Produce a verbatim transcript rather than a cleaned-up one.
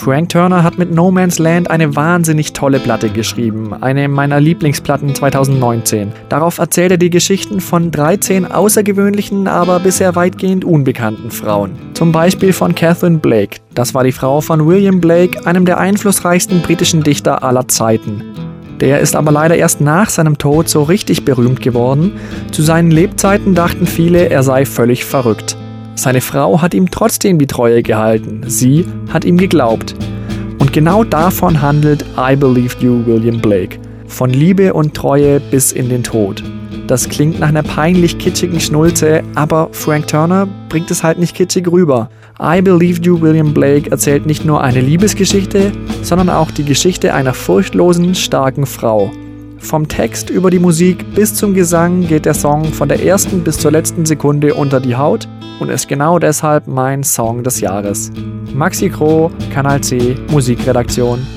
Frank Turner hat mit No Man's Land eine wahnsinnig tolle Platte geschrieben, eine meiner Lieblingsplatten zweitausendneunzehn. Darauf erzählt er die Geschichten von dreizehn außergewöhnlichen, aber bisher weitgehend unbekannten Frauen. Zum Beispiel von Catherine Blake. Das war die Frau von William Blake, einem der einflussreichsten britischen Dichter aller Zeiten. Der ist aber leider erst nach seinem Tod so richtig berühmt geworden. Zu seinen Lebzeiten dachten viele, er sei völlig verrückt. Seine Frau hat ihm trotzdem die Treue gehalten. Sie hat ihm geglaubt. Und genau davon handelt I Believed You, William Blake. Von Liebe und Treue bis in den Tod. Das klingt nach einer peinlich kitschigen Schnulze, aber Frank Turner bringt es halt nicht kitschig rüber. I Believed You, William Blake erzählt nicht nur eine Liebesgeschichte, sondern auch die Geschichte einer furchtlosen, starken Frau. Vom Text über die Musik bis zum Gesang geht der Song von der ersten bis zur letzten Sekunde unter die Haut und ist genau deshalb mein Song des Jahres. Maxi Kroh, Kanal C, Musikredaktion.